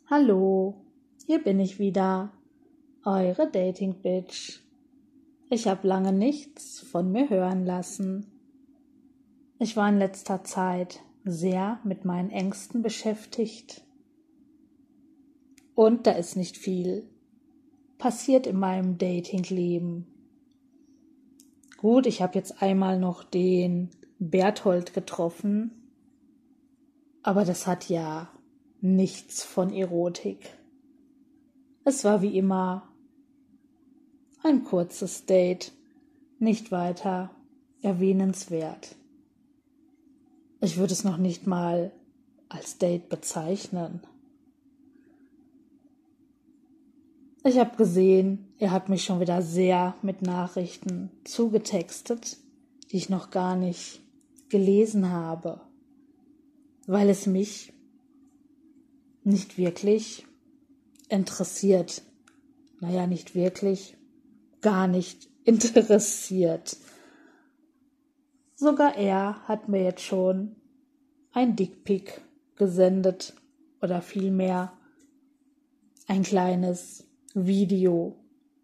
Hallo, hier bin ich wieder, eure Dating-Bitch. Ich habe lange nichts von mir hören lassen. Ich war in letzter Zeit sehr mit meinen Ängsten beschäftigt. Und da ist nicht viel passiert in meinem Dating-Leben. Gut, ich habe jetzt einmal noch den Berthold getroffen, aber das hat ja nichts von Erotik. Es war wie immer ein kurzes Date, nicht weiter erwähnenswert. Ich würde es noch nicht mal als Date bezeichnen. Ich habe gesehen, er hat mich schon wieder sehr mit Nachrichten zugetextet, die ich noch gar nicht gelesen habe, weil es mich nicht wirklich interessiert. Naja, nicht wirklich, gar nicht interessiert. Sogar er hat mir jetzt schon ein Dickpic gesendet oder vielmehr ein kleines Video.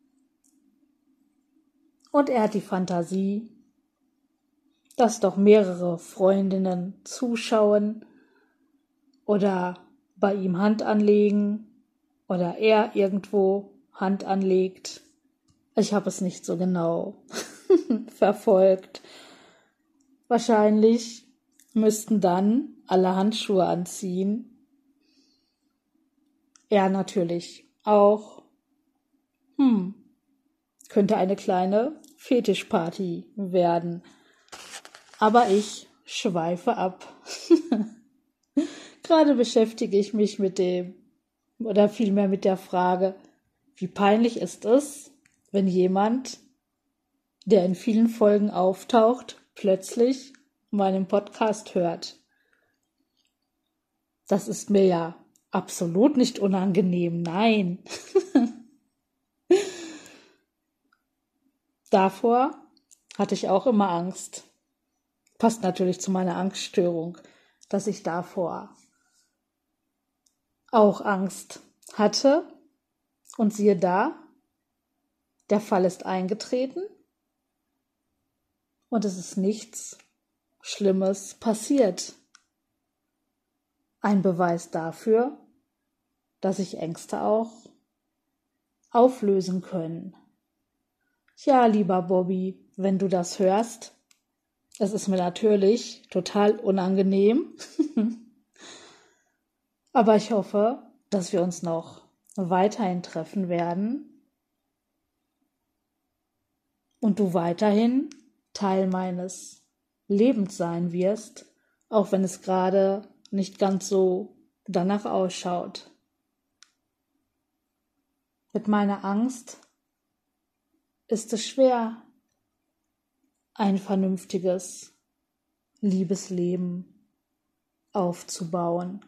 Und er hat die Fantasie, dass doch mehrere Freundinnen zuschauen oder bei ihm Hand anlegen oder er irgendwo Hand anlegt. Ich habe es nicht so genau verfolgt. Wahrscheinlich müssten dann alle Handschuhe anziehen. Er natürlich auch. Könnte eine kleine Fetischparty werden. Aber ich schweife ab. Gerade beschäftige ich mich mit dem, oder vielmehr mit der Frage, wie peinlich ist es, wenn jemand, der in vielen Folgen auftaucht, plötzlich meinen Podcast hört. Das ist mir ja absolut nicht unangenehm, nein. Davor hatte ich auch immer Angst. Passt natürlich zu meiner Angststörung, dass ich davor auch Angst hatte. Und siehe da, der Fall ist eingetreten und es ist nichts Schlimmes passiert. Ein Beweis dafür, dass sich Ängste auch auflösen können. Ja, lieber Bobby, wenn du das hörst, es ist mir natürlich total unangenehm, aber ich hoffe, dass wir uns noch weiterhin treffen werden und du weiterhin Teil meines Lebens sein wirst, auch wenn es gerade nicht ganz so danach ausschaut. Mit meiner Angst ist es schwer, ein vernünftiges Liebesleben aufzubauen.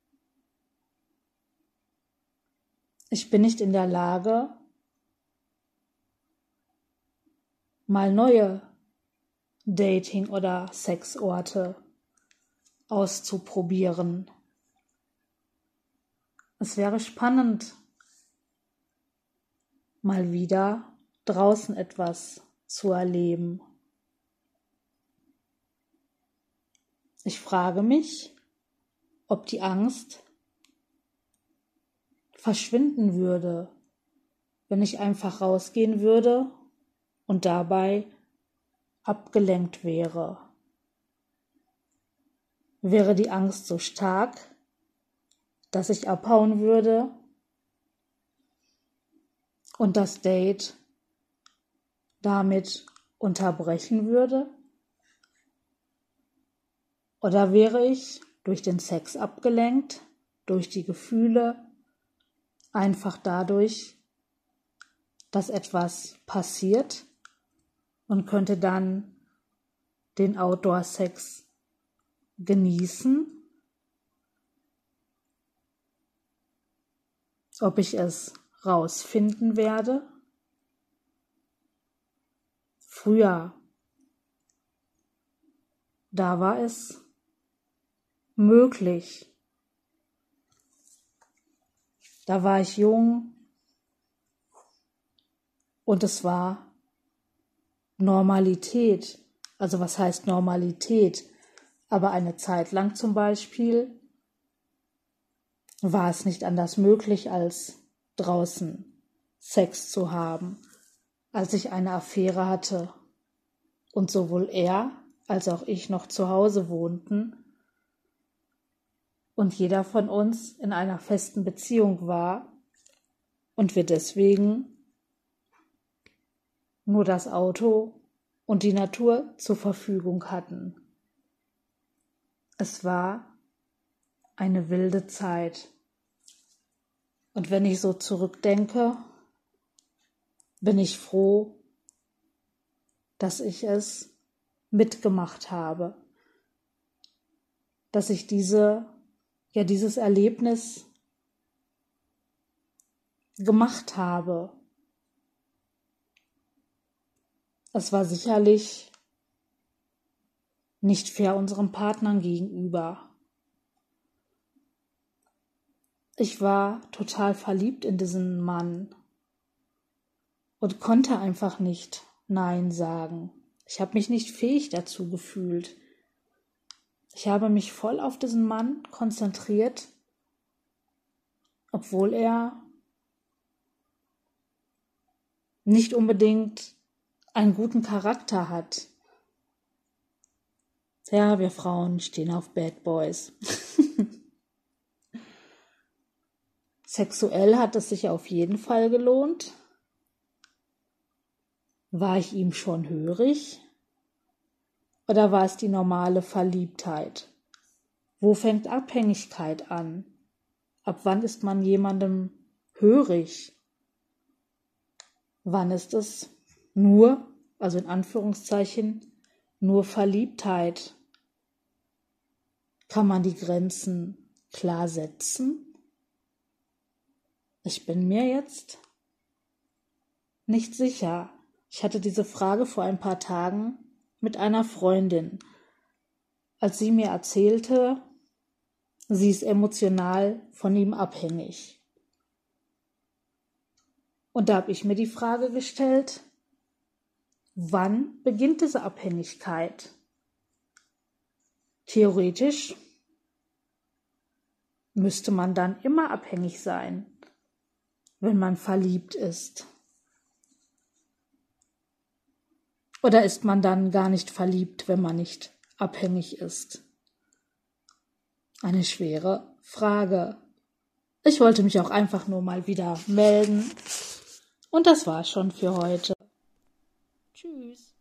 Ich bin nicht in der Lage, mal neue Dating- oder Sexorte auszuprobieren. Es wäre spannend, mal wieder draußen etwas zu erleben. Ich frage mich, ob die Angst verschwinden würde, wenn ich einfach rausgehen würde und dabei abgelenkt wäre. Wäre die Angst so stark, dass ich abhauen würde und das Date damit unterbrechen würde? Oder wäre ich durch den Sex abgelenkt, durch die Gefühle, einfach dadurch, dass etwas passiert und könnte dann den Outdoor-Sex genießen? Ob ich es rausfinden werde? Früher, da war es möglich. Da war ich jung und es war Normalität. Also was heißt Normalität? Aber eine Zeit lang zum Beispiel war es nicht anders möglich, als draußen Sex zu haben, als ich eine Affäre hatte und sowohl er als auch ich noch zu Hause wohnten und jeder von uns in einer festen Beziehung war und wir deswegen nur das Auto und die Natur zur Verfügung hatten. Es war eine wilde Zeit. Und wenn ich so zurückdenke, bin ich froh, dass ich es mitgemacht habe, dass ich dieses Erlebnis gemacht habe. Es war sicherlich nicht fair unseren Partnern gegenüber. Ich war total verliebt in diesen Mann und konnte einfach nicht Nein sagen. Ich habe mich nicht fähig dazu gefühlt. Ich habe mich voll auf diesen Mann konzentriert, obwohl er nicht unbedingt einen guten Charakter hat. Ja, wir Frauen stehen auf Bad Boys. Sexuell hat es sich auf jeden Fall gelohnt. War ich ihm schon hörig? Oder war es die normale Verliebtheit? Wo fängt Abhängigkeit an? Ab wann ist man jemandem hörig? Wann ist es nur, also in Anführungszeichen, nur Verliebtheit? Kann man die Grenzen klar setzen? Ich bin mir jetzt nicht sicher. Ich hatte diese Frage vor ein paar Tagen mit einer Freundin, als sie mir erzählte, sie ist emotional von ihm abhängig. Und da habe ich mir die Frage gestellt, wann beginnt diese Abhängigkeit? Theoretisch müsste man dann immer abhängig sein, wenn man verliebt ist. Oder ist man dann gar nicht verliebt, wenn man nicht abhängig ist? Eine schwere Frage. Ich wollte mich auch einfach nur mal wieder melden. Und das war's schon für heute. Tschüss.